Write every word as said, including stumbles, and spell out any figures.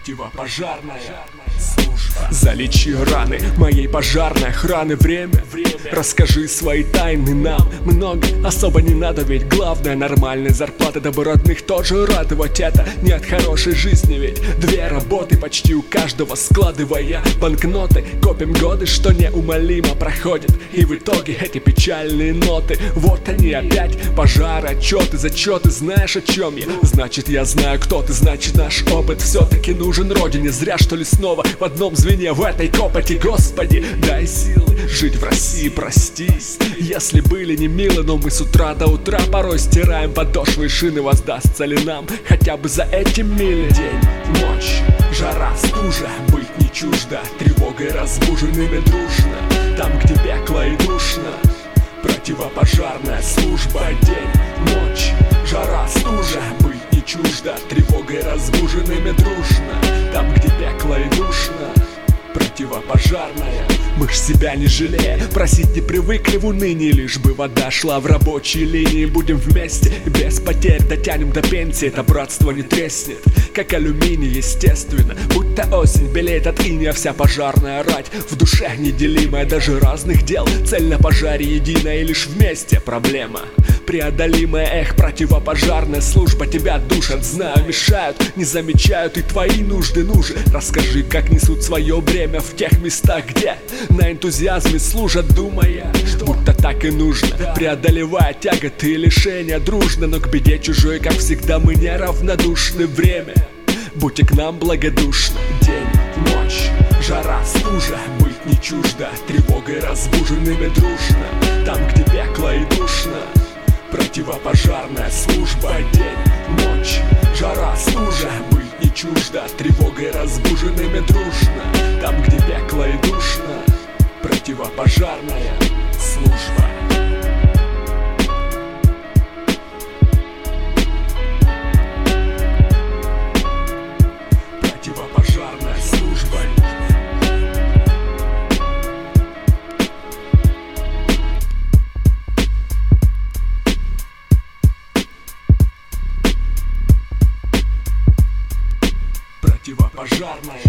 Противопожарная служба. Залечи раны моей пожарной охраны. Время, время. Расскажи свои тайны нам. Много особо не надо, ведь главное нормальная зарплата. Дабы родных тоже радовать, это не от хорошей жизни. Ведь две работы почти у каждого, складывая банкноты, копим годы, что неумолимо проходит. И в итоге эти печальные ноты. Вот они опять, пожары, отчеты, зачеты. Знаешь, о чем я? Значит, я знаю, кто ты. Значит, наш опыт все-таки нужен родине. Зря, что ли, снова в одном звене в этой копоти. Господи, дай силы жить в России, прости, если были не милы. Но мы с утра до утра порой стираем подошвы и шины. Воздастся ли нам хотя бы за эти мили? День, ночь, жара, стужа, быть не чуждо, тревогой разбуженными дружно. Там, где пекло и душно, противопожарная служба. День, ночь, жара, стужа, быть не чуждо, тревогой разбуженными дружно. Там, где пекло и душно, противопожарная. Мы ж себя не жалея, просить не привыкли в унынии. Лишь бы вода шла в рабочей линии. Будем вместе и без потерь дотянем до пенсии. Это братство не треснет, как алюминий, естественно. Будто осень белеет от иния вся пожарная рать. В душе неделимая даже разных дел. Цель на пожаре единая, и лишь вместе проблема преодолимая. Эх, противопожарная служба, тебя душат, знаю, мешают, не замечают и твои нужды. Ну же, расскажи, как несут свое бремя в тех местах, где на энтузиазме служат, думая, будто так и нужно, преодолевая тяготы и лишения дружно. Но к беде чужой, как всегда, мы не равнодушны. Время, будьте к нам благодушны. День, ночь, жара, стужа, быть не чуждо, тревогой разбуженными дружно. Там, где пекло и душно, противопожарная служба. День, ночь, жара, стужа, быть не чуждо, тревогой разбуженными дружно. Там, где пекло и душно, противопожарная служба. Противопожарная служба. Противопожарная.